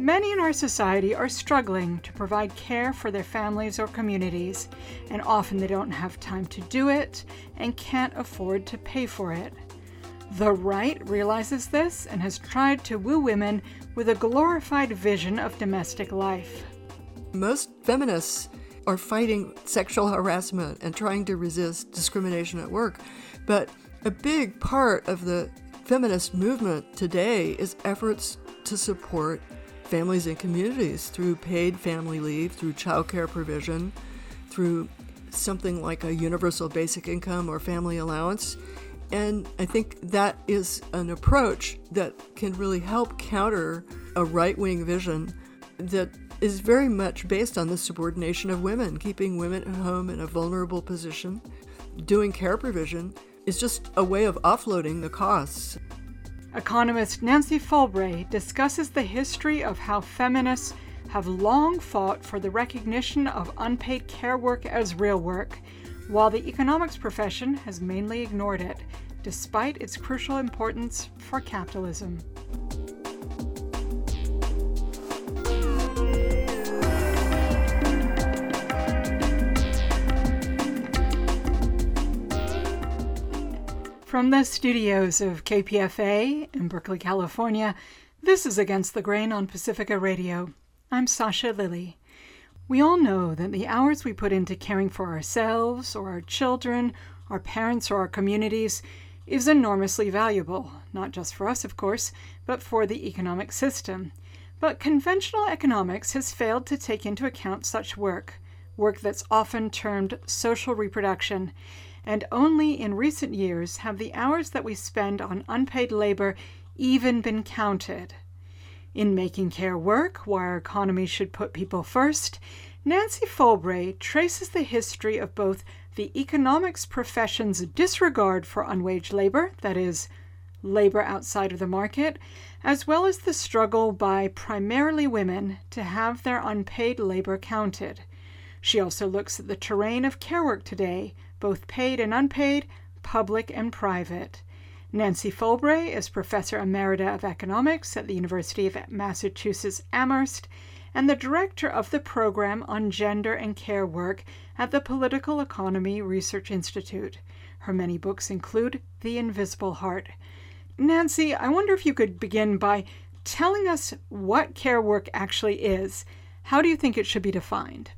Many in our society are struggling to provide care for their families or communities, and often they don't have time to do it and can't afford to pay for it. The right realizes this and has tried to woo women with a glorified vision of domestic life. Most feminists are fighting sexual harassment and trying to resist discrimination at work, but a big part of the feminist movement today is efforts to support families and communities through paid family leave, through childcare provision, through something like a universal basic income or family allowance. And I think that is an approach that can really help counter a right-wing vision that is very much based on the subordination of women, keeping women at home in a vulnerable position. Doing care provision is just a way of offloading the costs. Economist Nancy Folbre discusses the history of how feminists have long fought for the recognition of unpaid care work as real work, while the economics profession has mainly ignored it, despite its crucial importance for capitalism. From the studios of KPFA in Berkeley, California, this is Against the Grain on Pacifica Radio. I'm Sasha Lilly. We all know that the hours we put into caring for ourselves or our children, our parents or our communities is enormously valuable, not just for us, of course, but for the economic system. But conventional economics has failed to take into account such work that's often termed social reproduction, and only in recent years have the hours that we spend on unpaid labor even been counted. In Making Care Work, Why Our Economy Should Put People First, Nancy Folbre traces the history of both the economics profession's disregard for unwaged labor, that is, labor outside of the market, as well as the struggle by primarily women to have their unpaid labor counted. She also looks at the terrain of care work today, both paid and unpaid, public and private. Nancy Folbre is Professor Emerita of Economics at the University of Massachusetts Amherst and the Director of the Program on Gender and Care Work at the Political Economy Research Institute. Her many books include The Invisible Heart. Nancy, I wonder if you could begin by telling us what care work actually is. How do you think it should be defined?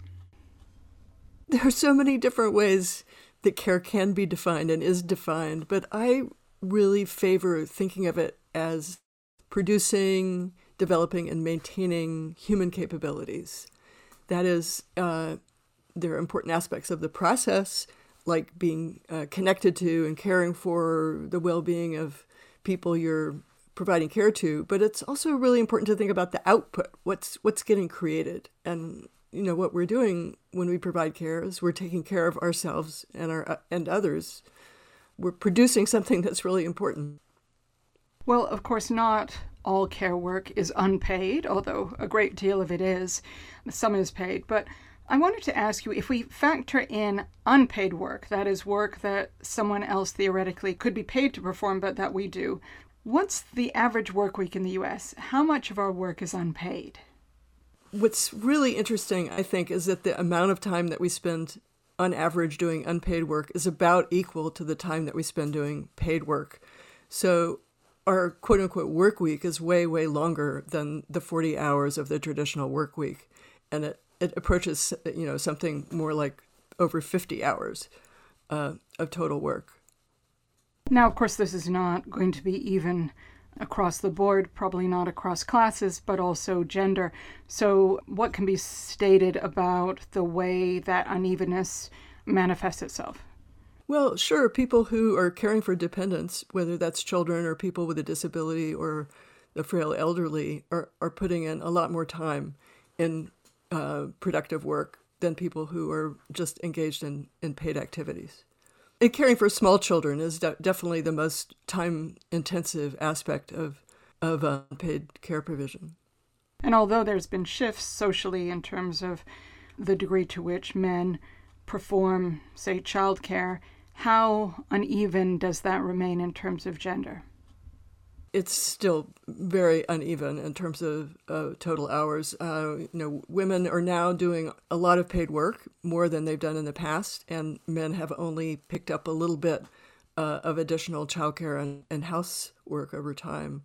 There are so many different ways that care can be defined and is defined, but I really favor thinking of it as producing, developing, and maintaining human capabilities. That is, there are important aspects of the process, like being connected to and caring for the well-being of people you're providing care to, but it's also really important to think about the output, what's getting created. And what we're doing when we provide care is we're taking care of ourselves and others. We're producing something that's really important. Well, of course, not all care work is unpaid, although a great deal of it is. Some is paid. But I wanted to ask you, if we factor in unpaid work, that is work that someone else theoretically could be paid to perform, but that we do, what's the average work week in the U.S.? How much of our work is unpaid? What's really interesting, I think, is that the amount of time that we spend on average doing unpaid work is about equal to the time that we spend doing paid work. So our quote-unquote work week is way, way longer than the 40 hours of the traditional work week. And it approaches, something more like over 50 hours of total work. Now, of course, this is not going to be even across the board, probably not across classes, but also gender. So what can be stated about the way that unevenness manifests itself? Well, sure, people who are caring for dependents, whether that's children or people with a disability or the frail elderly, are putting in a lot more time in productive work than people who are just engaged in paid activities. And caring for small children is definitely the most time-intensive aspect of paid care provision. And although there's been shifts socially in terms of the degree to which men perform, say, childcare, how uneven does that remain in terms of gender? it's still very uneven in terms of total hours. Women are now doing a lot of paid work, more than they've done in the past, and men have only picked up a little bit of additional childcare and housework over time.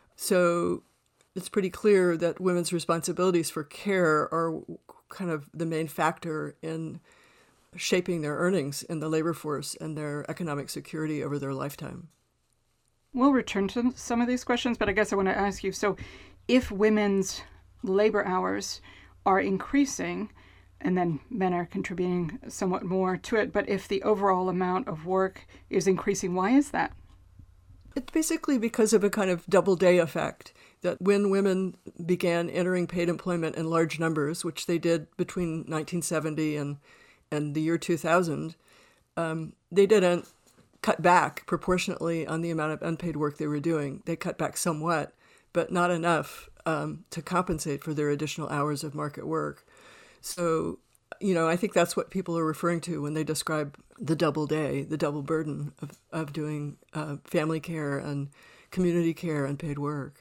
So it's pretty clear that women's responsibilities for care are kind of the main factor in shaping their earnings in the labor force and their economic security over their lifetime. We'll return to some of these questions, but I guess I want to ask you, so if women's labor hours are increasing, and then men are contributing somewhat more to it, but if the overall amount of work is increasing, why is that? It's basically because of a kind of double day effect, that when women began entering paid employment in large numbers, which they did between 1970 and the year 2000, they didn't cut back proportionately on the amount of unpaid work they were doing. They cut back somewhat, but not enough to compensate for their additional hours of market work. So, I think that's what people are referring to when they describe the double day, the double burden of doing family care and community care and paid work.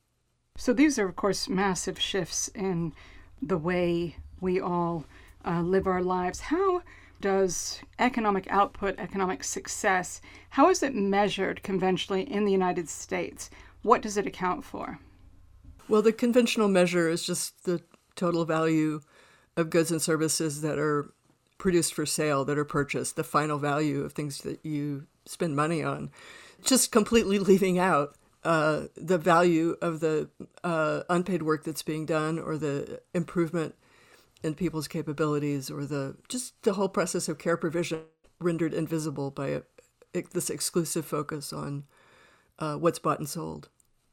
So these are, of course, massive shifts in the way we all live our lives. How does economic output, economic success, how is it measured conventionally in the United States? What does it account for? Well, the conventional measure is just the total value of goods and services that are produced for sale, that are purchased, the final value of things that you spend money on, just completely leaving out the value of the unpaid work that's being done, or the improvement in people's capabilities, or the whole process of care provision rendered invisible by this exclusive focus on what's bought and sold.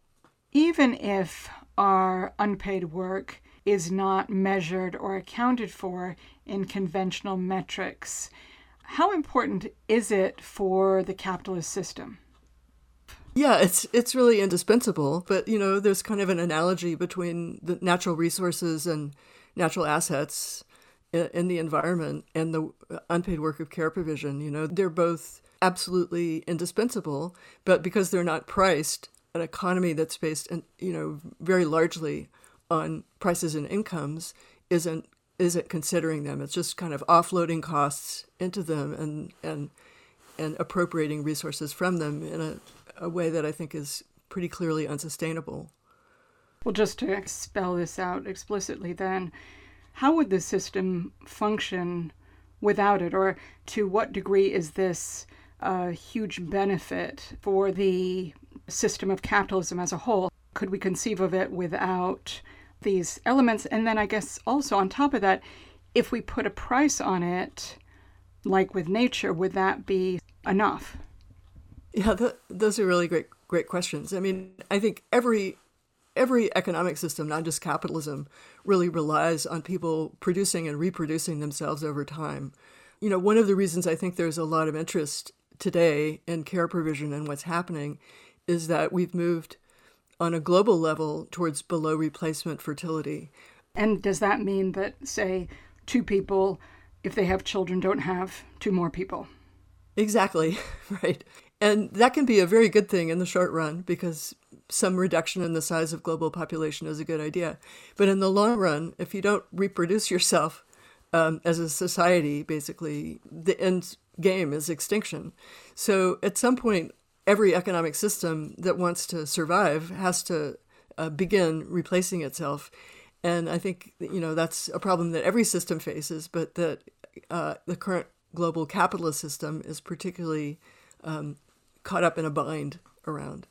Even if our unpaid work is not measured or accounted for in conventional metrics, how important is it for the capitalist system? Yeah, it's really indispensable. But, there's kind of an analogy between the natural resources and natural assets in the environment and the unpaid work of care provision. They're both absolutely indispensable, but because they're not priced, an economy that's based, very largely on prices and incomes isn't considering them. It's just kind of offloading costs into them and appropriating resources from them in a way that I think is pretty clearly unsustainable. Well, just to spell this out explicitly then, how would the system function without it? Or to what degree is this a huge benefit for the system of capitalism as a whole? Could we conceive of it without these elements? And then I guess also on top of that, if we put a price on it, like with nature, would that be enough? Yeah, those are really great questions. I mean, I think every economic system, not just capitalism, really relies on people producing and reproducing themselves over time. One of the reasons I think there's a lot of interest today in care provision and what's happening is that we've moved on a global level towards below replacement fertility. And does that mean that, say, two people, if they have children, don't have two more people? Exactly, right. And that can be a very good thing in the short run, because some reduction in the size of global population is a good idea. But in the long run, if you don't reproduce yourself as a society, basically, the end game is extinction. So at some point, every economic system that wants to survive has to begin replacing itself. And I think, that's a problem that every system faces, but that the current global capitalist system is particularly caught up in a bind around.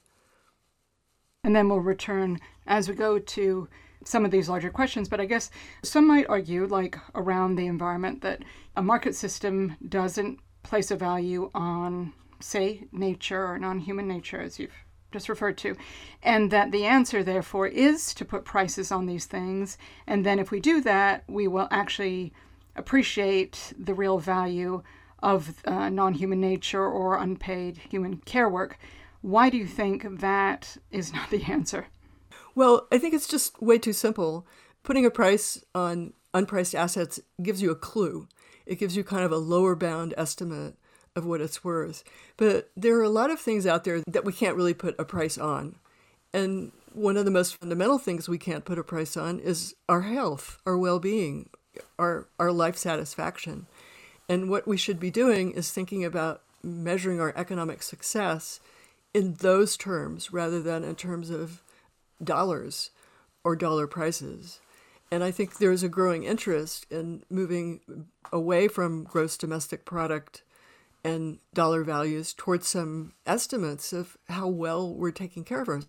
And then we'll return as we go to some of these larger questions. But I guess some might argue, like around the environment, that a market system doesn't place a value on, say, nature or non-human nature, as you've just referred to, and that the answer, therefore, is to put prices on these things. And then if we do that, we will actually appreciate the real value of non-human nature or unpaid human care work. Why do you think that is not the answer? Well, I think it's just way too simple. Putting a price on unpriced assets gives you a clue. It gives you kind of a lower bound estimate of what it's worth. But there are a lot of things out there that we can't really put a price on. And one of the most fundamental things we can't put a price on is our health, our well-being, our life satisfaction. And what we should be doing is thinking about measuring our economic success in those terms rather than in terms of dollars or dollar prices. And I think there's a growing interest in moving away from gross domestic product and dollar values towards some estimates of how well we're taking care of ourselves.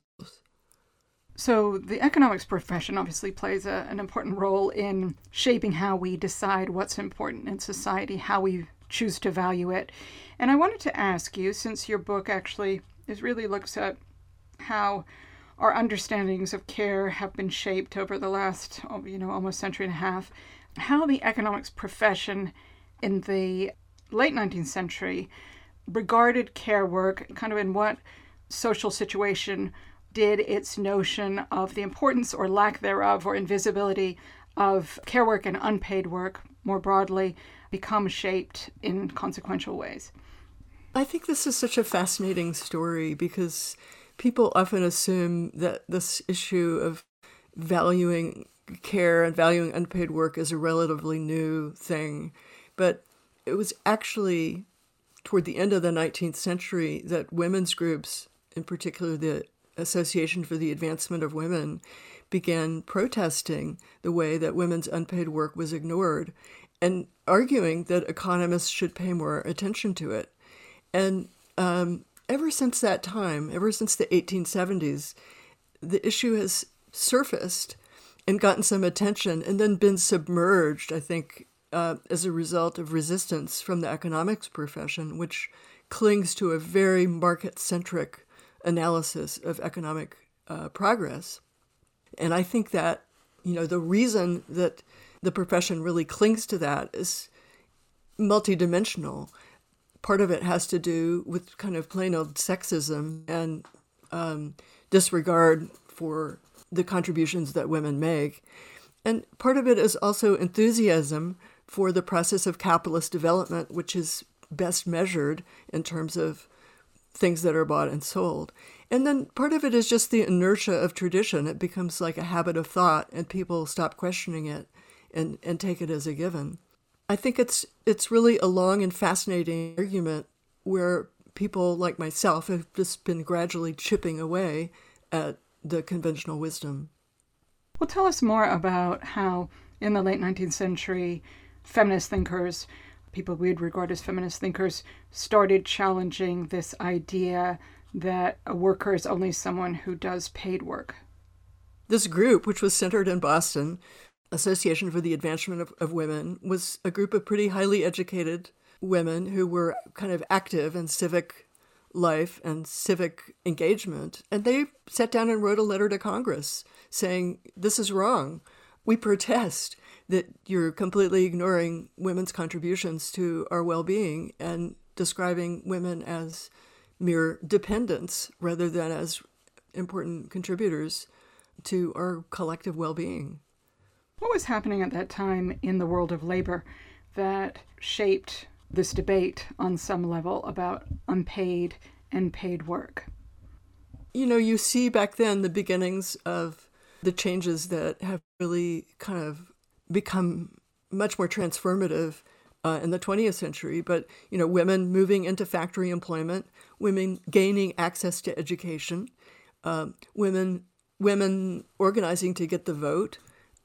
So the economics profession obviously plays an important role in shaping how we decide what's important in society, how we choose to value it. And I wanted to ask you, since your book actually really looks at how our understandings of care have been shaped over the last, almost century and a half, how the economics profession in the late 19th century regarded care work, kind of in what social situation did its notion of the importance or lack thereof or invisibility of care work and unpaid work more broadly become shaped in consequential ways? I think this is such a fascinating story because people often assume that this issue of valuing care and valuing unpaid work is a relatively new thing. But it was actually toward the end of the 19th century that women's groups, in particular the Association for the Advancement of Women, began protesting the way that women's unpaid work was ignored and arguing that economists should pay more attention to it. And ever since that time, ever since the 1870s, the issue has surfaced and gotten some attention and then been submerged, I think, as a result of resistance from the economics profession, which clings to a very market-centric analysis of economic progress. And I think that, the reason that the profession really clings to that is multidimensional. Part of it has to do with kind of plain old sexism and disregard for the contributions that women make. And part of it is also enthusiasm for the process of capitalist development, which is best measured in terms of things that are bought and sold. And then part of it is just the inertia of tradition. It becomes like a habit of thought and people stop questioning it and take it as a given. I think it's really a long and fascinating argument where people like myself have just been gradually chipping away at the conventional wisdom. Well, tell us more about how in the late 19th century, feminist thinkers, people we'd regard as feminist thinkers, started challenging this idea that a worker is only someone who does paid work. This group, which was centered in Boston, Association for the Advancement of Women, was a group of pretty highly educated women who were kind of active in civic life and civic engagement. And they sat down and wrote a letter to Congress saying, this is wrong. We protest that you're completely ignoring women's contributions to our well-being and describing women as mere dependents rather than as important contributors to our collective well-being. What was happening at that time in the world of labor that shaped this debate on some level about unpaid and paid work? You see back then the beginnings of the changes that have really kind of become much more transformative in the 20th century. But, women moving into factory employment, women gaining access to education, women organizing to get the vote.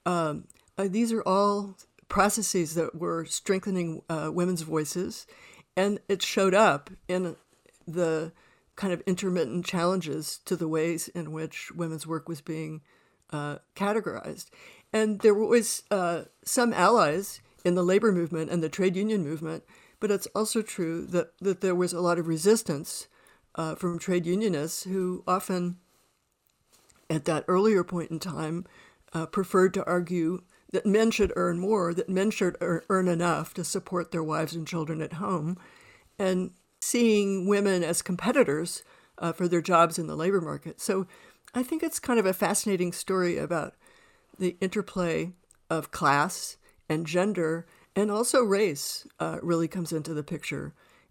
These are all processes that were strengthening women's voices, and it showed up in the kind of intermittent challenges to the ways in which women's work was being categorized. And there were always some allies in the labor movement and the trade union movement, but it's also true that there was a lot of resistance from trade unionists who often, at that earlier point in time, preferred to argue that men should earn more, that men should earn enough to support their wives and children at home, and seeing women as competitors for their jobs in the labor market. So I think it's kind of a fascinating story about the interplay of class and gender, and also race really comes into the picture.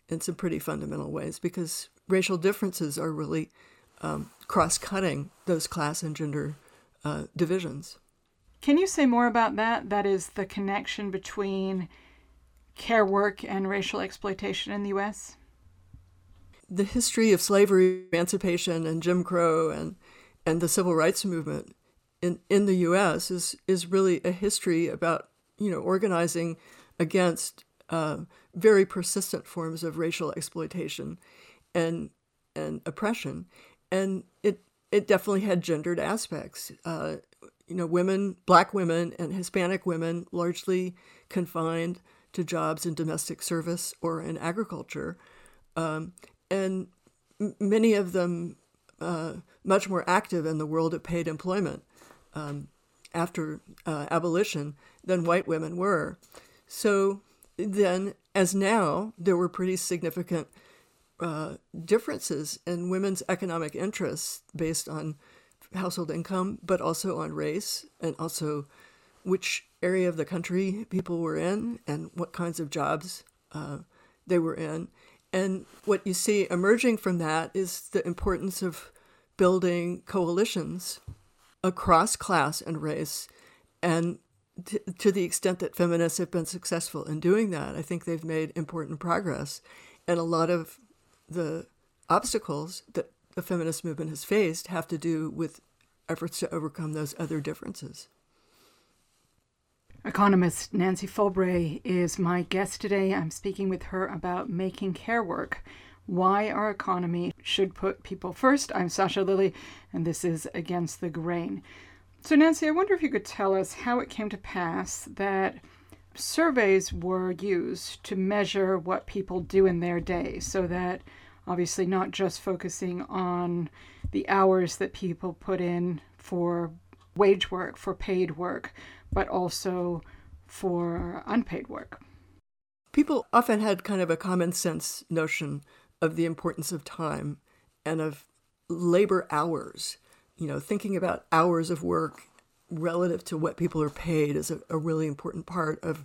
in some pretty fundamental ways, because racial differences are really cross-cutting those class and gender divisions. Can you say more about that? That is the connection between care work and racial exploitation in the U.S.? The history of slavery, emancipation, and Jim Crow and the civil rights movement in the U.S. is really a history about, organizing against very persistent forms of racial exploitation and oppression. And it definitely had gendered aspects. Women, Black women and Hispanic women, largely confined to jobs in domestic service or in agriculture. And many of them much more active in the world of paid employment after abolition than white women were. So then, as now, there were pretty significant differences in women's economic interests based on household income, but also on race, and also which area of the country people were in and what kinds of jobs they were in. And what you see emerging from that is the importance of building coalitions across class and race. And to the extent that feminists have been successful in doing that, I think they've made important progress. And a lot of the obstacles that the feminist movement has faced have to do with efforts to overcome those other differences. Economist Nancy Folbre is my guest today. I'm speaking with her about making care work, why our economy should put people first. I'm Sasha Lilley, and this is Against the Grain. So Nancy, I wonder if you could tell us how it came to pass that surveys were used to measure what people do in their day, so that obviously not just focusing on the hours that people put in for wage work, for paid work, but also for unpaid work. People often had kind of a common sense notion of the importance of time and of labor hours. Thinking about hours of work relative to what people are paid is a really important part of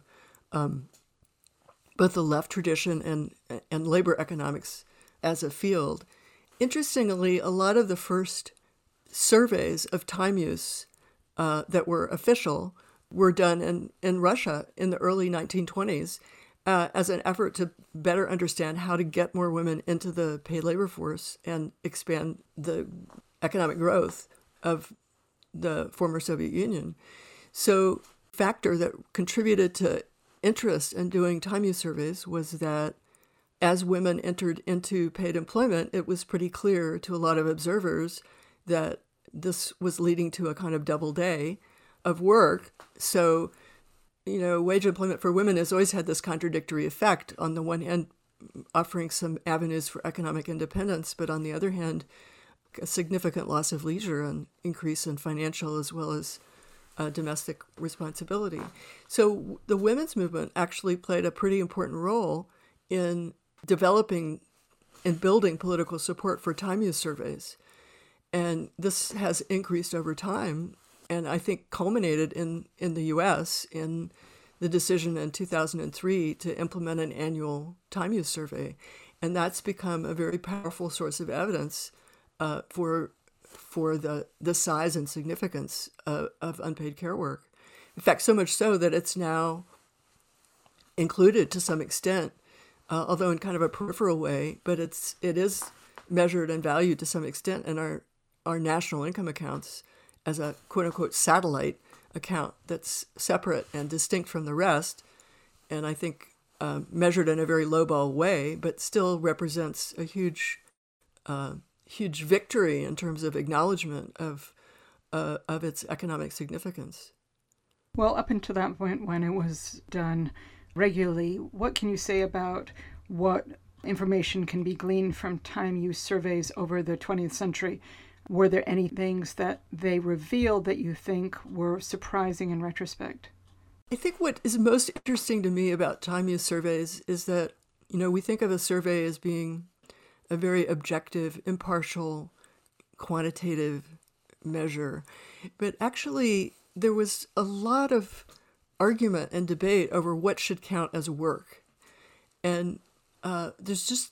both the left tradition and labor economics as a field. Interestingly, a lot of the first surveys of time use that were official were done in Russia in the early 1920s as an effort to better understand how to get more women into the paid labor force and expand the economic growth of the former Soviet Union. So a factor that contributed to interest in doing time use surveys was that as women entered into paid employment, it was pretty clear to a lot of observers that this was leading to a kind of double day of work. So, wage employment for women has always had this contradictory effect. On the one hand, offering some avenues for economic independence, but on the other hand, a significant loss of leisure and increase in financial as well as domestic responsibility. So the women's movement actually played a pretty important role in developing and building political support for time use surveys. And this has increased over time, and I think culminated in the U.S. in the decision in 2003 to implement an annual time use survey. And that's become a very powerful source of evidence for the size and significance of unpaid care work. In fact, so much so that it's now included to some extent, although in kind of a peripheral way, but it is measured and valued to some extent in our national income accounts as a quote-unquote satellite account that's separate and distinct from the rest, and I think measured in a very lowball way, but still represents a huge victory in terms of acknowledgement of its economic significance. Well, up until that point when it was done regularly, what can you say about what information can be gleaned from time use surveys over the 20th century? Were there any things that they revealed that you think were surprising in retrospect? I think what is most interesting to me about time use surveys is that, we think of a survey as being a very objective, impartial, quantitative measure. But actually, there was a lot of argument and debate over what should count as work. And there's just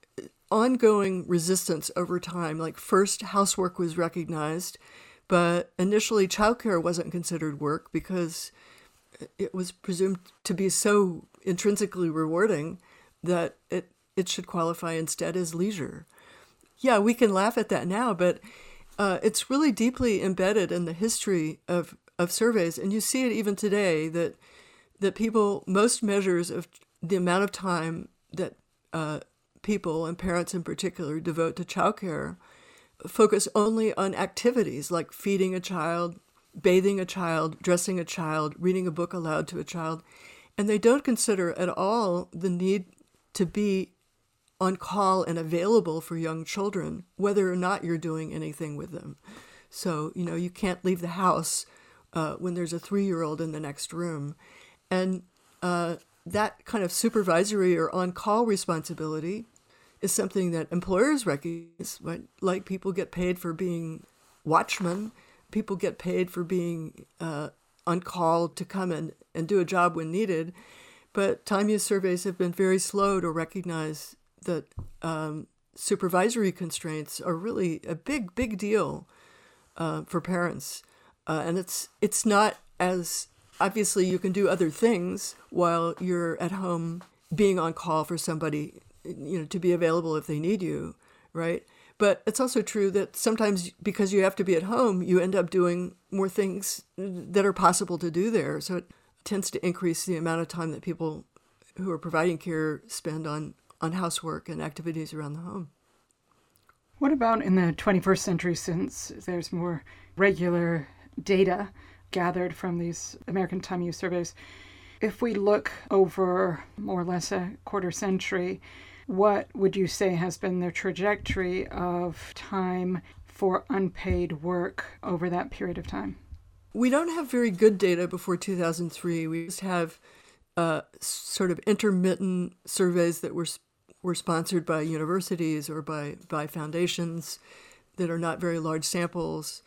ongoing resistance over time. Like first, housework was recognized, but initially childcare wasn't considered work because it was presumed to be so intrinsically rewarding that it should qualify instead as leisure. Yeah, we can laugh at that now, but it's really deeply embedded in the history of surveys. And you see it even today that people, most measures of the amount of time that people, and parents in particular, devote to childcare focus only on activities like feeding a child, bathing a child, dressing a child, reading a book aloud to a child. And they don't consider at all the need to be on call and available for young children, whether or not you're doing anything with them. So, you can't leave the house when there's a 3-year-old in the next room. And that kind of supervisory or on-call responsibility is something that employers recognize, right? Like people get paid for being watchmen, people get paid for being on call to come and do a job when needed. But time use surveys have been very slow to recognize that supervisory constraints are really a big deal for parents. And it's not as, obviously you can do other things while you're at home being on call for somebody, to be available if they need you, right? But it's also true that sometimes because you have to be at home, you end up doing more things that are possible to do there. So it tends to increase the amount of time that people who are providing care spend on housework and activities around the home. What about in the 21st century, since there's more regular data gathered from these American time use surveys? If we look over more or less a quarter century, what would you say has been the trajectory of time for unpaid work over that period of time? We don't have very good data before 2003. We just have sort of intermittent surveys that were sponsored by universities or by foundations that are not very large samples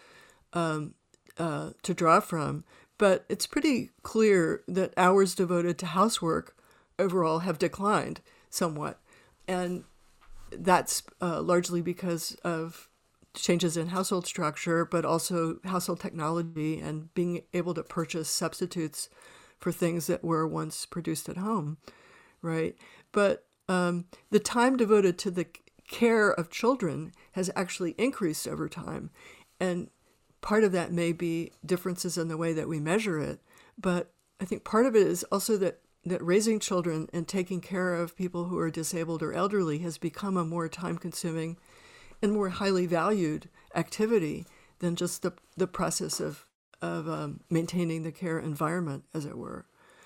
to draw from. But it's pretty clear that hours devoted to housework overall have declined somewhat. And that's largely because of changes in household structure, but also household technology and being able to purchase substitutes for things that were once produced at home, right? But the time devoted to the care of children has actually increased over time. And part of that may be differences in the way that we measure it. But I think part of it is also that raising children and taking care of people who are disabled or elderly has become a more time-consuming and more highly valued activity than just the process of maintaining the care environment, as it were.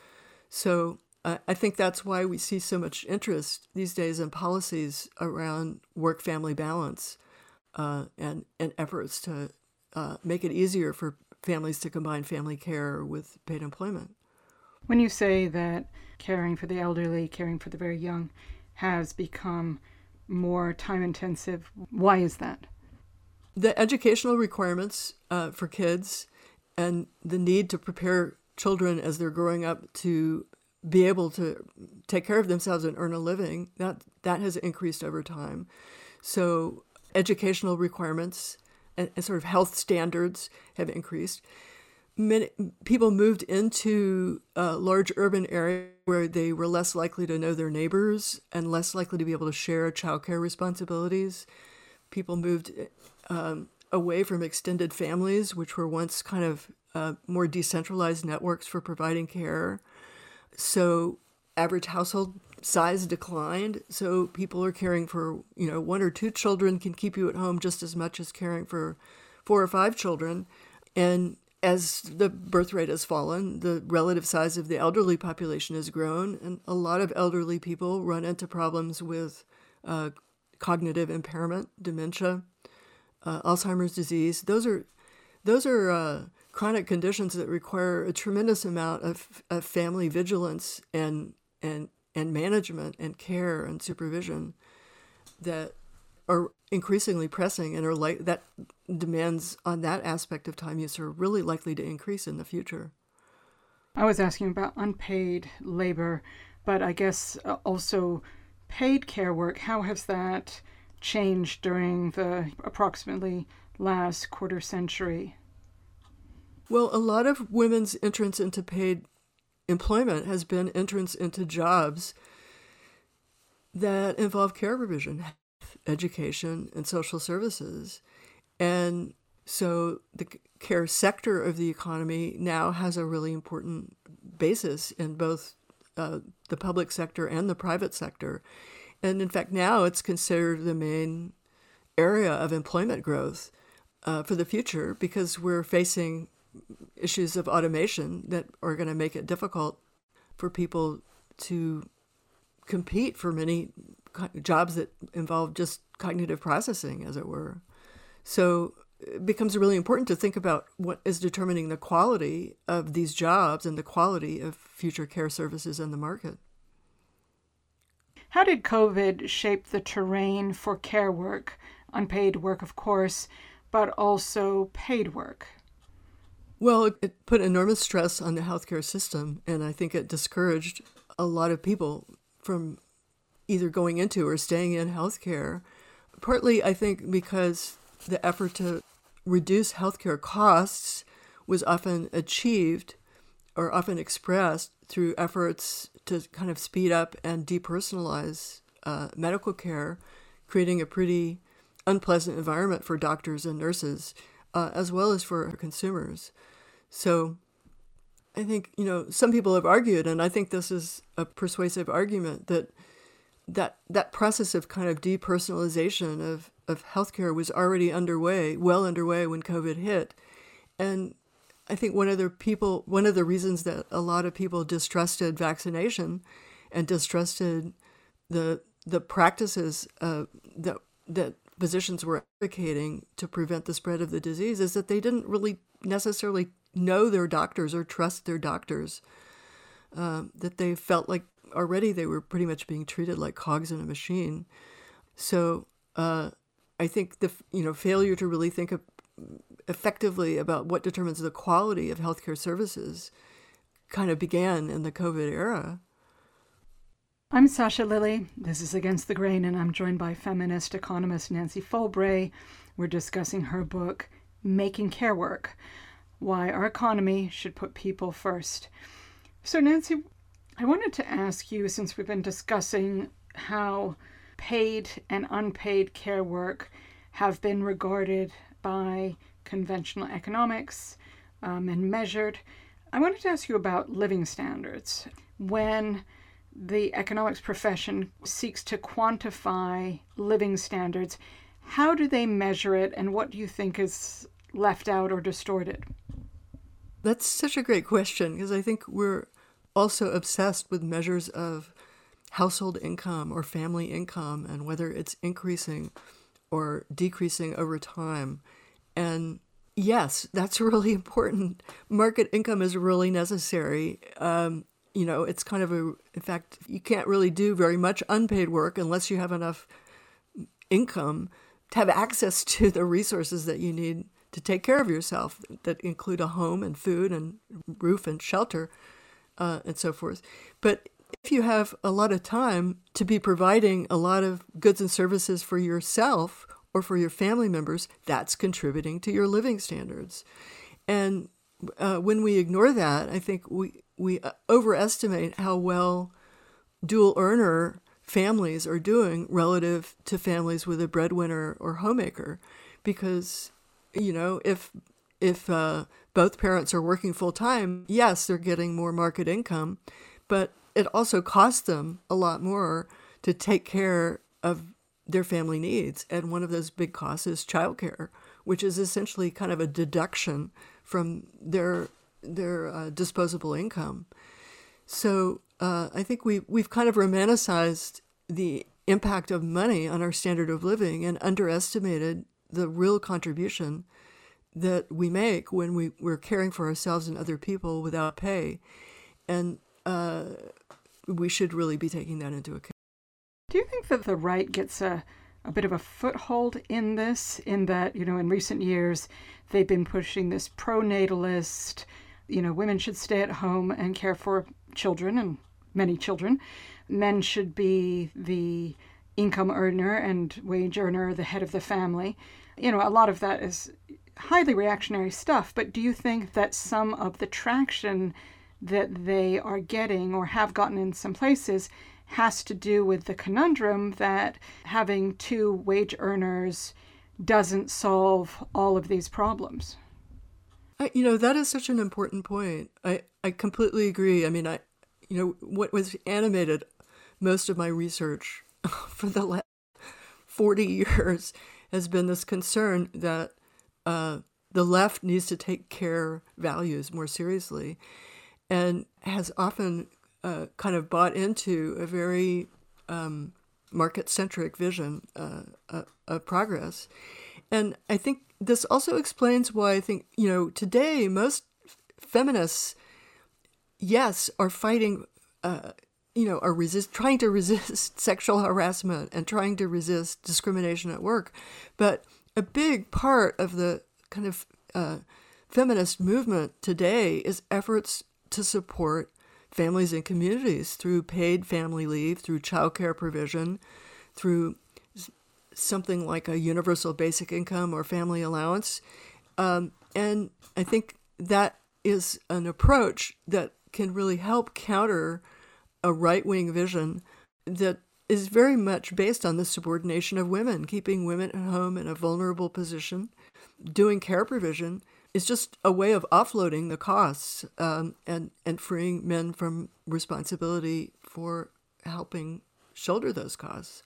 So I think that's why we see so much interest these days in policies around work-family balance and efforts to make it easier for families to combine family care with paid employment. When you say that caring for the elderly, caring for the very young has become more time-intensive, why is that? The educational requirements for kids and the need to prepare children as they're growing up to be able to take care of themselves and earn a living, that has increased over time. So educational requirements and sort of health standards have increased. Many people moved into large urban areas where they were less likely to know their neighbors and less likely to be able to share childcare responsibilities. People moved away from extended families, which were once kind of more decentralized networks for providing care. So average household size declined. So people are caring for, 1 or 2 children can keep you at home just as much as caring for 4 or 5 children. And as the birth rate has fallen, the relative size of the elderly population has grown, and a lot of elderly people run into problems with cognitive impairment, dementia, Alzheimer's disease. Those are chronic conditions that require a tremendous amount of family vigilance and management and care and supervision that are increasingly pressing and are that demands on that aspect of time use are really likely to increase in the future. I was asking about unpaid labor, but I guess also paid care work, how has that changed during the approximately last quarter century? Well, a lot of women's entrance into paid employment has been entrance into jobs that involve care provision, education, and social services. And so the care sector of the economy now has a really important basis in both the public sector and the private sector. And in fact, now it's considered the main area of employment growth for the future, because we're facing issues of automation that are going to make it difficult for people to compete for many jobs that involve just cognitive processing, as it were. So it becomes really important to think about what is determining the quality of these jobs and the quality of future care services in the market. How did COVID shape the terrain for care work, unpaid work, of course, but also paid work? Well, it put enormous stress on the healthcare system, and I think it discouraged a lot of people from either going into or staying in healthcare. Partly, I think, because the effort to reduce healthcare costs was often achieved or often expressed through efforts to kind of speed up and depersonalize medical care, creating a pretty unpleasant environment for doctors and nurses, as well as for consumers. So I think, some people have argued, and I think this is a persuasive argument, that process of kind of depersonalization of healthcare was already well underway when COVID hit. And I think one of the reasons that a lot of people distrusted vaccination and distrusted the practices that physicians were advocating to prevent the spread of the disease is that they didn't really necessarily know their doctors or trust their doctors, that they felt like already they were pretty much being treated like cogs in a machine. So I think the failure to really think effectively about what determines the quality of healthcare services kind of began in the COVID era. I'm Sasha Lilley. This is Against the Grain, and I'm joined by feminist economist Nancy Folbray. We're discussing her book, Making Care Work: Why Our Economy Should Put People First. So, Nancy, I wanted to ask you, since we've been discussing how paid and unpaid care work have been regarded by conventional economics and measured, I wanted to ask you about living standards. When the economics profession seeks to quantify living standards, how do they measure it, and what do you think is left out or distorted? That's such a great question, because I think we're also obsessed with measures of household income or family income and whether it's increasing or decreasing over time. And yes, that's really important. Market income is really necessary. It's kind of in fact, you can't really do very much unpaid work unless you have enough income to have access to the resources that you need to take care of yourself, that include a home and food and roof and shelter, and so forth. But if you have a lot of time to be providing a lot of goods and services for yourself or for your family members, that's contributing to your living standards. And when we ignore that, I think we overestimate how well dual earner families are doing relative to families with a breadwinner or homemaker. Because, if both parents are working full time, yes, they're getting more market income, but it also costs them a lot more to take care of their family needs. And one of those big costs is childcare, which is essentially kind of a deduction from their disposable income. So I think we've kind of romanticized the impact of money on our standard of living and underestimated the real contribution that we make when we're caring for ourselves and other people without pay. And we should really be taking that into account. Do you think that the right gets a bit of a foothold in this, in that, in recent years, they've been pushing this pro-natalist, women should stay at home and care for children, and many children, men should be the income earner and wage earner, the head of the family. A lot of that is highly reactionary stuff, but do you think that some of the traction that they are getting or have gotten in some places has to do with the conundrum that having two wage earners doesn't solve all of these problems? That is such an important point. I completely agree. I mean, what was animated most of my research for the last 40 years has been this concern that the left needs to take care values more seriously, and has often kind of bought into a very market-centric vision of progress. And I think this also explains why I think, today most feminists, yes, are fighting, are trying to resist sexual harassment and trying to resist discrimination at work. But a big part of the kind of feminist movement today is efforts to support families and communities through paid family leave, through childcare provision, through something like a universal basic income or family allowance. And I think that is an approach that can really help counter a right-wing vision that is very much based on the subordination of women, keeping women at home in a vulnerable position. Doing care provision is just a way of offloading the costs and freeing men from responsibility for helping shoulder those costs.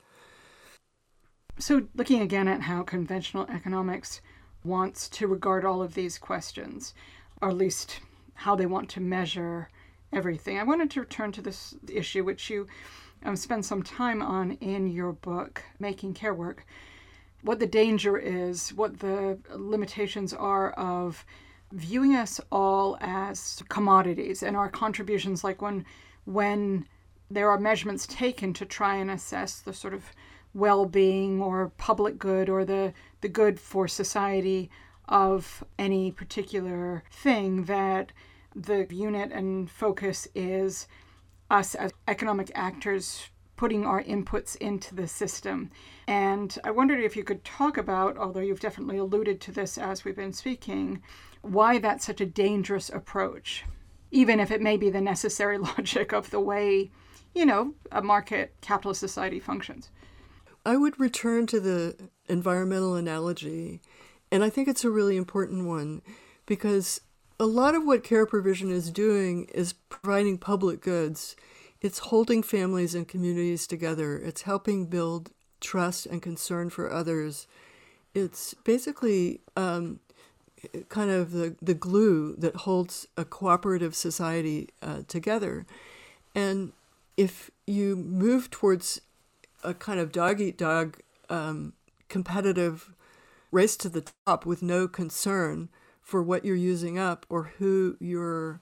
So looking again at how conventional economics wants to regard all of these questions, or at least how they want to measure everything, I wanted to return to this issue, which you spend some time on in your book, Making Care Work, what the danger is, what the limitations are of viewing us all as commodities and our contributions, like when there are measurements taken to try and assess the sort of well-being or public good or the good for society of any particular thing, that the unit and focus is us as economic actors putting our inputs into the system. And I wondered if you could talk about, although you've definitely alluded to this as we've been speaking, why that's such a dangerous approach, even if it may be the necessary logic of the way, a market capitalist society functions. I would return to the environmental analogy, and I think it's a really important one, because a lot of what care provision is doing is providing public goods. It's holding families and communities together. It's helping build trust and concern for others. It's basically kind of the glue that holds a cooperative society together. And if you move towards a kind of dog-eat-dog competitive race to the top with no concern for what you're using up or who you're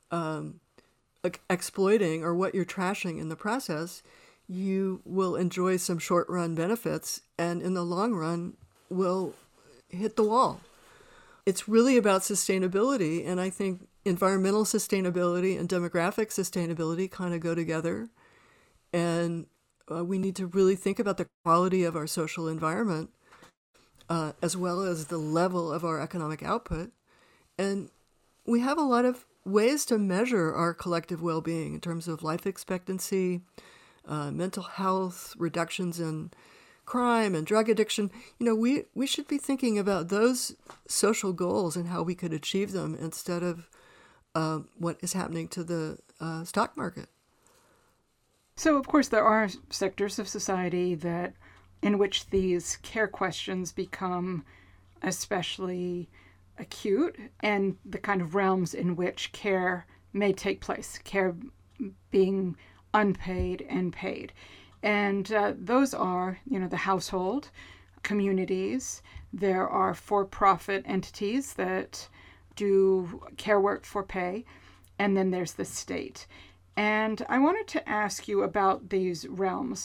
exploiting or what you're trashing in the process, you will enjoy some short-run benefits and in the long run will hit the wall. It's really about sustainability, and I think environmental sustainability and demographic sustainability kind of go together. And we need to really think about the quality of our social environment as well as the level of our economic output. And we have a lot of ways to measure our collective well-being in terms of life expectancy, mental health, reductions in crime and drug addiction. We should be thinking about those social goals and how we could achieve them instead of what is happening to the stock market. So, of course, there are sectors of society in which these care questions become especially acute, and the kind of realms in which care may take place, care being unpaid and paid. And those are, the household, communities. There are for-profit entities that do care work for pay, and then there's the state. And I wanted to ask you about these realms,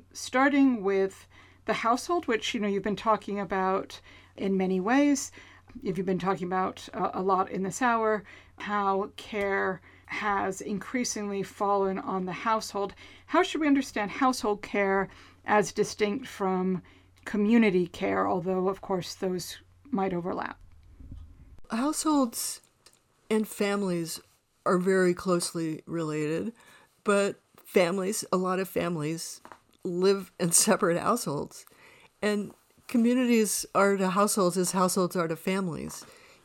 starting with the household, which, you've been talking about in many ways. if you've been talking about a lot in this hour, how care has increasingly fallen on the household. How should we understand household care as distinct from community care, although, of course, those might overlap? Households and families are very closely related, but a lot of families live in separate households. And communities are to households as households are to families.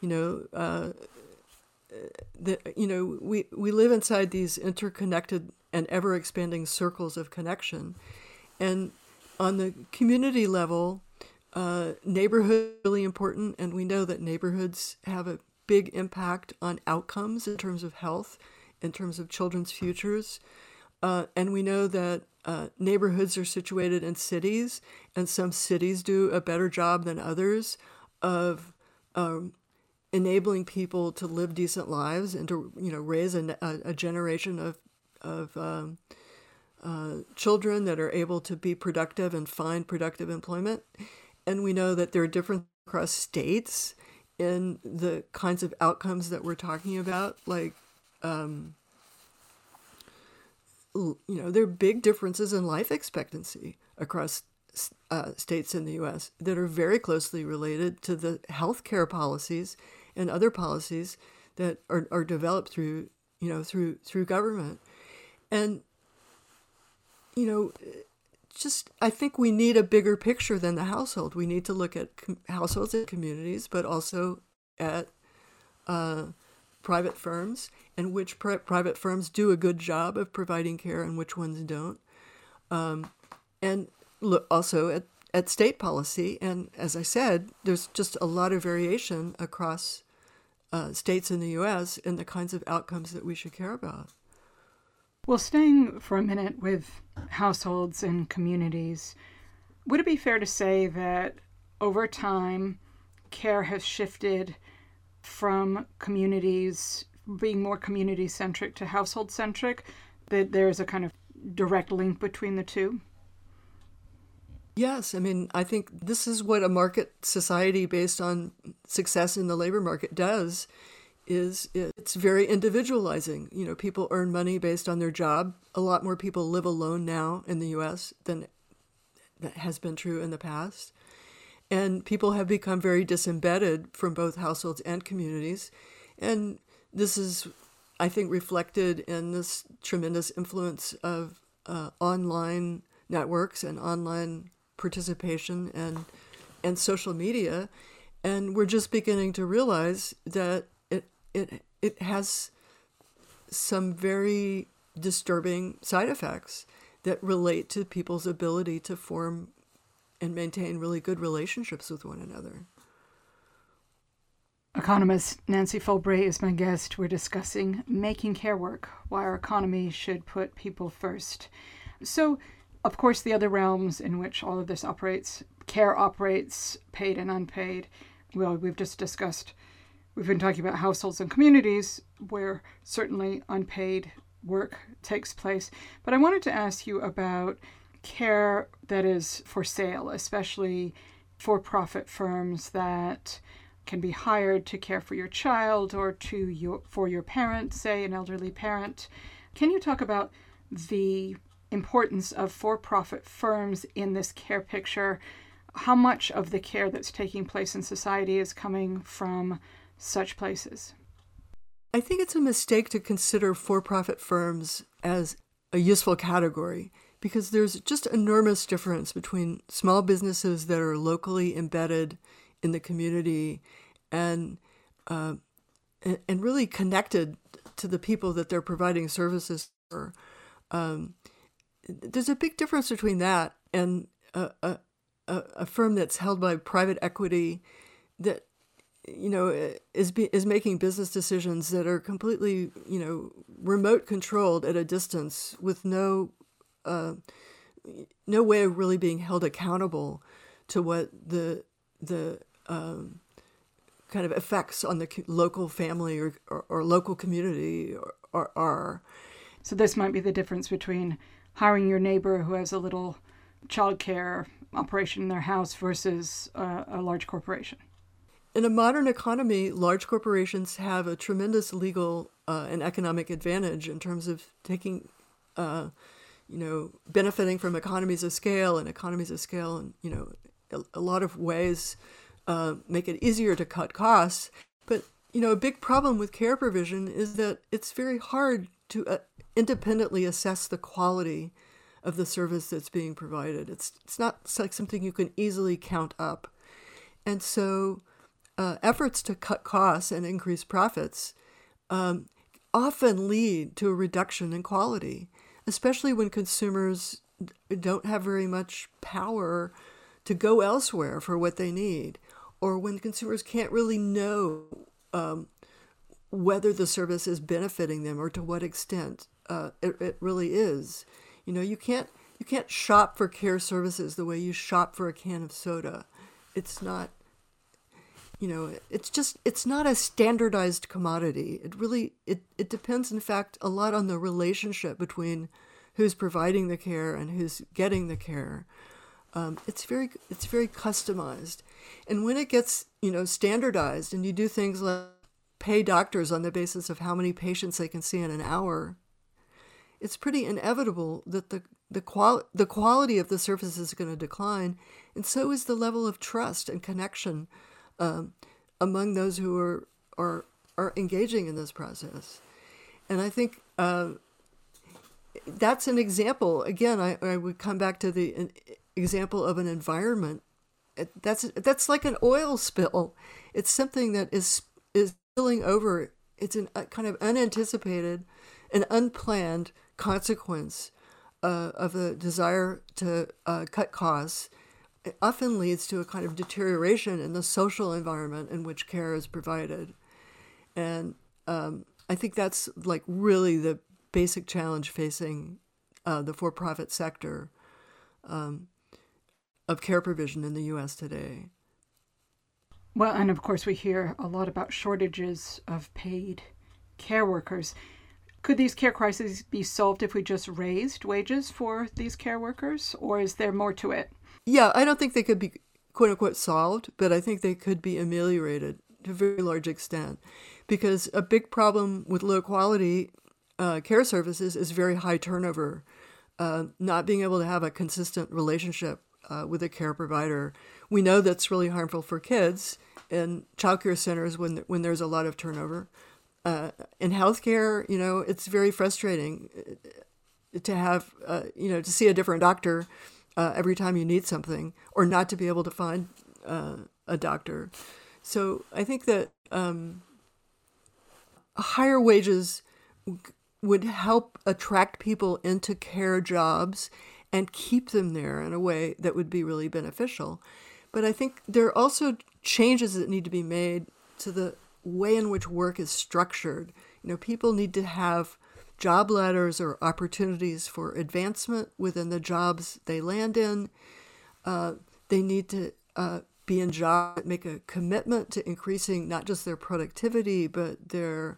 We live inside these interconnected and ever-expanding circles of connection. And on the community level, neighborhood is really important, and we know that neighborhoods have a big impact on outcomes in terms of health, in terms of children's futures. And we know that neighborhoods are situated in cities, and some cities do a better job than others of enabling people to live decent lives and to raise a generation of children that are able to be productive and find productive employment. And we know that there are differences across states in the kinds of outcomes that we're talking about, like there are big differences in life expectancy across states in the U.S. that are very closely related to the healthcare policies and other policies that are developed through government. And I think we need a bigger picture than the household. We need to look at households and communities, but also at private firms, and which private firms do a good job of providing care and which ones don't. And look also at state policy. And as I said, there's just a lot of variation across states in the U.S. in the kinds of outcomes that we should care about. Well, staying for a minute with households and communities, would it be fair to say that over time, care has shifted from communities being more community-centric to household-centric, that there's a kind of direct link between the two? Yes, I think this is what a market society based on success in the labor market does. It's very individualizing. People earn money based on their job. A lot more people live alone now in the U.S. than that has been true in the past. And people have become very disembedded from both households and communities. And this is, I think, reflected in this tremendous influence of online networks and online participation and social media. And we're just beginning to realize that it has some very disturbing side effects that relate to people's ability to form and maintain really good relationships with one another. Economist Nancy Fulbright is my guest. We're discussing making care work, why our economy should put people first. So, of course, the other realms in which all of this operates, care operates, paid and unpaid, well, we've just discussed. We've been talking about households and communities where certainly unpaid work takes place. But I wanted to ask you about care that is for sale, especially for-profit firms that can be hired to care for your child or for your parent, say an elderly parent. Can you talk about the importance of for-profit firms in this care picture? How much of the care that's taking place in society is coming from such places? I think it's a mistake to consider for-profit firms as a useful category, because there's just enormous difference between small businesses that are locally embedded in the community and really connected to the people that they're providing services for. There's a big difference between that and a firm that's held by private equity that is making business decisions that are completely remote controlled at a distance with no way of really being held accountable to what the kind of effects on the local family or local community are. So this might be the difference between hiring your neighbor who has a little childcare operation in their house versus a large corporation. in a modern economy, large corporations have a tremendous legal and economic advantage in terms of taking, benefiting from economies of scale, and a lot of ways make it easier to cut costs. But, a big problem with care provision is that it's very hard to independently assess the quality of the service that's being provided. It's not like something you can easily count up. And so efforts to cut costs and increase profits often lead to a reduction in quality, especially when consumers don't have very much power to go elsewhere for what they need, or when consumers can't really know whether the service is benefiting them or to what extent it really is. You can't shop for care services the way you shop for a can of soda. It's not, it's not a standardized commodity. It depends, in fact, a lot on the relationship between who's providing the care and who's getting the care. It's very customized. And when it gets, standardized, and you do things like pay doctors on the basis of how many patients they can see in an hour, it's pretty inevitable that the quality of the service is going to decline, and so is the level of trust and connection among those who are engaging in this process. And I think that's an example. Again, I would come back to the example of an environment. That's like an oil spill. It's something that is spilling over. It's a kind of unanticipated and unplanned consequence of a desire to cut costs. It often leads to a kind of deterioration in the social environment in which care is provided. And I think that's like really the basic challenge facing the for-profit sector of care provision in the U.S. today. Well, and of course we hear a lot about shortages of paid care workers. Could these care crises be solved if we just raised wages for these care workers, or is there more to it? Yeah, I don't think they could be quote unquote solved, but I think they could be ameliorated to a very large extent, because a big problem with low quality care services is very high turnover, not being able to have a consistent relationship with a care provider. We know that's really harmful for kids in childcare centers when there's a lot of turnover. In healthcare, it's very frustrating to have, to see a different doctor every time you need something, or not to be able to find a doctor. So I think that higher wages would help attract people into care jobs and keep them there in a way that would be really beneficial. But I think there are also changes that need to be made to the way in which work is structured. People need to have job ladders or opportunities for advancement within the jobs they land in. They need to be in jobs that make a commitment to increasing not just their productivity, but their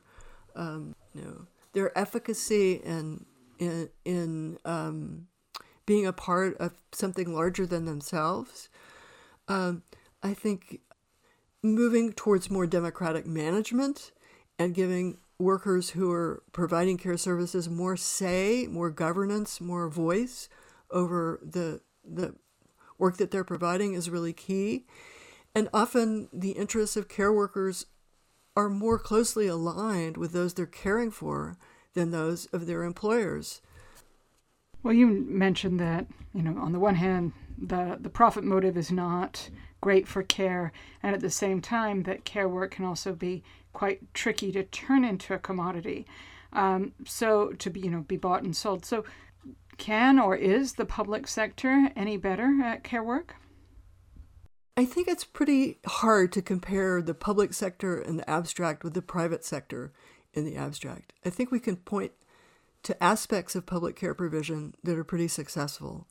efficacy and in being a part of something larger than themselves. I think moving towards more democratic management and giving workers who are providing care services more say, more governance, more voice over the work that they're providing is really key. And often the interests of care workers are more closely aligned with those they're caring for than those of their employers. Well, you mentioned that, on the one hand, the profit motive is not great for care, and at the same time that care work can also be quite tricky to turn into a commodity, so to be bought and sold. So can or is the public sector any better at care work? I think it's pretty hard to compare the public sector in the abstract with the private sector in the abstract. I think we can point to aspects of public care provision that are pretty successful.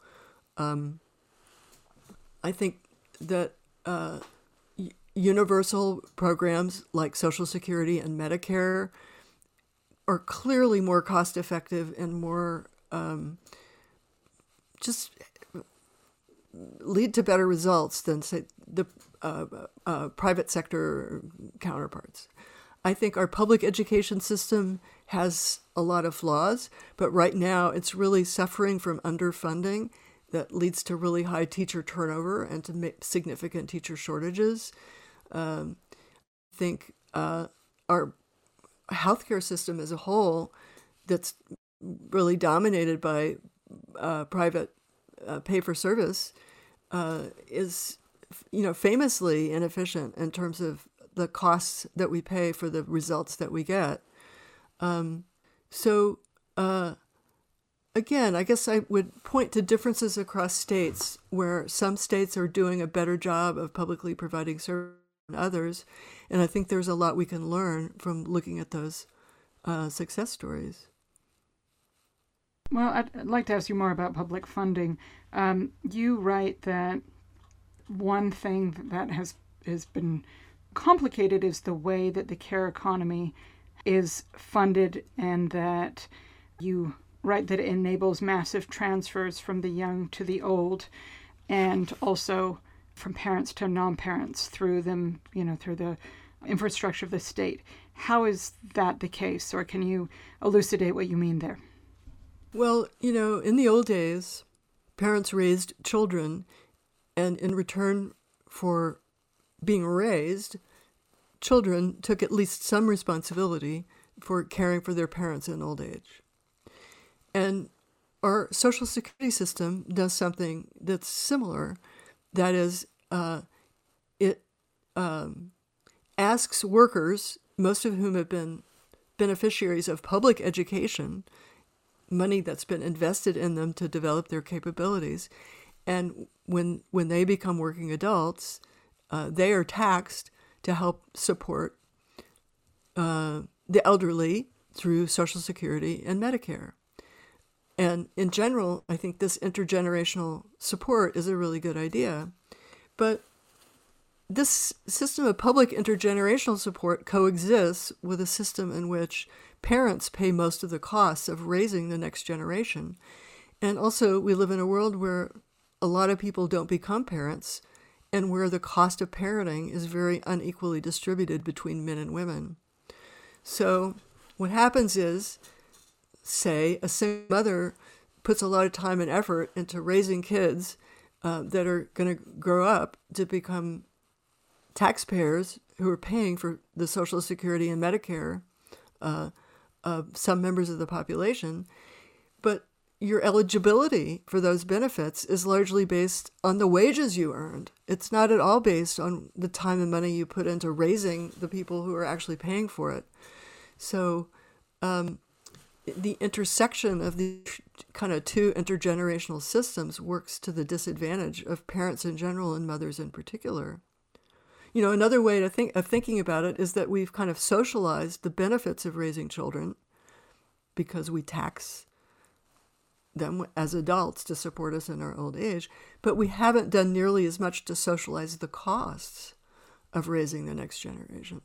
I think that universal programs like Social Security and Medicare are clearly more cost-effective and more just lead to better results than, say, the private sector counterparts. I think our public education system has a lot of flaws, but right now it's really suffering from underfunding that leads to really high teacher turnover and to significant teacher shortages. I think our healthcare system as a whole, that's really dominated by private pay-for-service, is, famously inefficient in terms of the costs that we pay for the results that we get. Again, I guess I would point to differences across states where some states are doing a better job of publicly providing service than others. And I think there's a lot we can learn from looking at those success stories. Well, I'd like to ask you more about public funding. You write that one thing that has been complicated is the way that the care economy is funded, and that you write that it enables massive transfers from the young to the old, and also from parents to non-parents through them, through the infrastructure of the state. How is that the case, or can you elucidate what you mean there? Well, in the old days, parents raised children, and in return for being raised, children took at least some responsibility for caring for their parents in old age. And our Social Security system does something that's similar. That is, it asks workers, most of whom have been beneficiaries of public education, money that's been invested in them to develop their capabilities. And when they become working adults, they are taxed to help support the elderly through Social Security and Medicare. And in general, I think this intergenerational support is a really good idea. But this system of public intergenerational support coexists with a system in which parents pay most of the costs of raising the next generation. And also, we live in a world where a lot of people don't become parents, and where the cost of parenting is very unequally distributed between men and women. So what happens is, say, a single mother puts a lot of time and effort into raising kids that are going to grow up to become taxpayers who are paying for the Social Security and Medicare of some members of the population. But your eligibility for those benefits is largely based on the wages you earned. It's not at all based on the time and money you put into raising the people who are actually paying for it. So the intersection of the kind of two intergenerational systems works to the disadvantage of parents in general and mothers in particular. Another way to thinking about it is that we've kind of socialized the benefits of raising children because we tax them as adults to support us in our old age, but we haven't done nearly as much to socialize the costs of raising the next generation.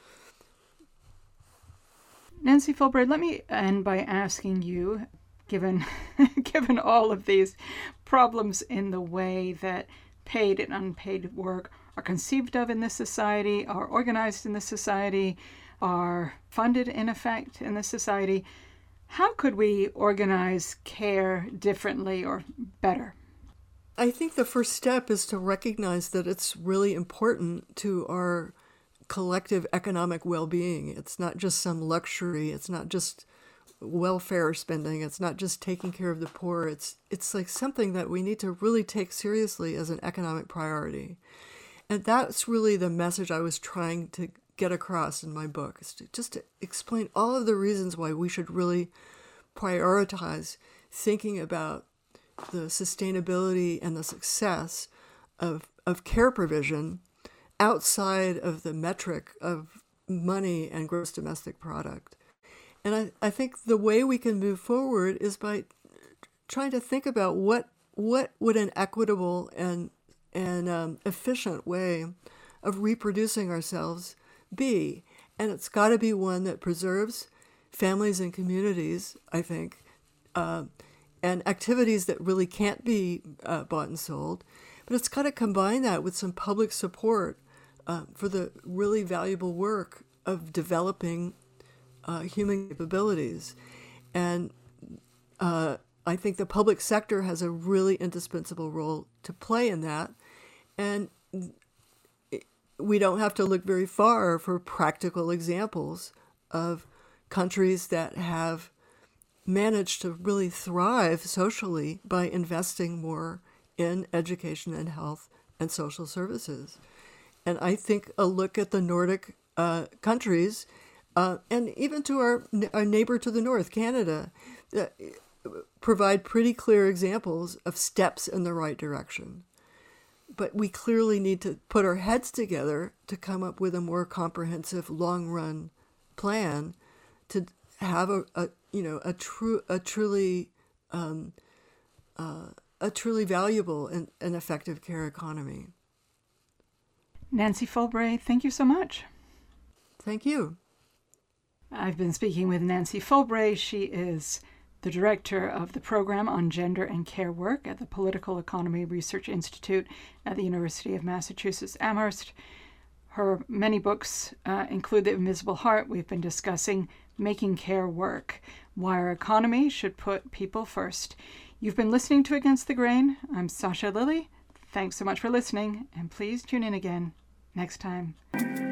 Nancy Fulbright, let me end by asking you, given all of these problems in the way that paid and unpaid work are conceived of in this society, are organized in this society, are funded in effect in this society, how could we organize care differently or better? I think the first step is to recognize that it's really important to our collective economic well-being. It's not just some luxury. It's not just welfare spending. It's not just taking care of the poor. It's like something that we need to really take seriously as an economic priority. And that's really the message I was trying to get across in my book, is to explain all of the reasons why we should really prioritize thinking about the sustainability and the success of care provision outside of the metric of money and gross domestic product. And I think the way we can move forward is by trying to think about what would an equitable and efficient way of reproducing ourselves be. And it's got to be one that preserves families and communities, I think, and activities that really can't be bought and sold. But it's got to combine that with some public support for the really valuable work of developing human capabilities. And I think the public sector has a really indispensable role to play in that. And we don't have to look very far for practical examples of countries that have managed to really thrive socially by investing more in education and health and social services. And I think a look at the Nordic countries, and even to our neighbor to the north, Canada, provide pretty clear examples of steps in the right direction. But we clearly need to put our heads together to come up with a more comprehensive, long-run plan to have a truly valuable and effective care economy. Nancy Folbre, thank you so much. Thank you. I've been speaking with Nancy Folbre. She is the director of the program on gender and care work at the Political Economy Research Institute at the University of Massachusetts Amherst. Her many books include The Invisible Heart. We've been discussing Making Care Work, why our economy should put people first. You've been listening to Against the Grain. I'm Sasha Lilley. Thanks so much for listening, and please tune in again next time.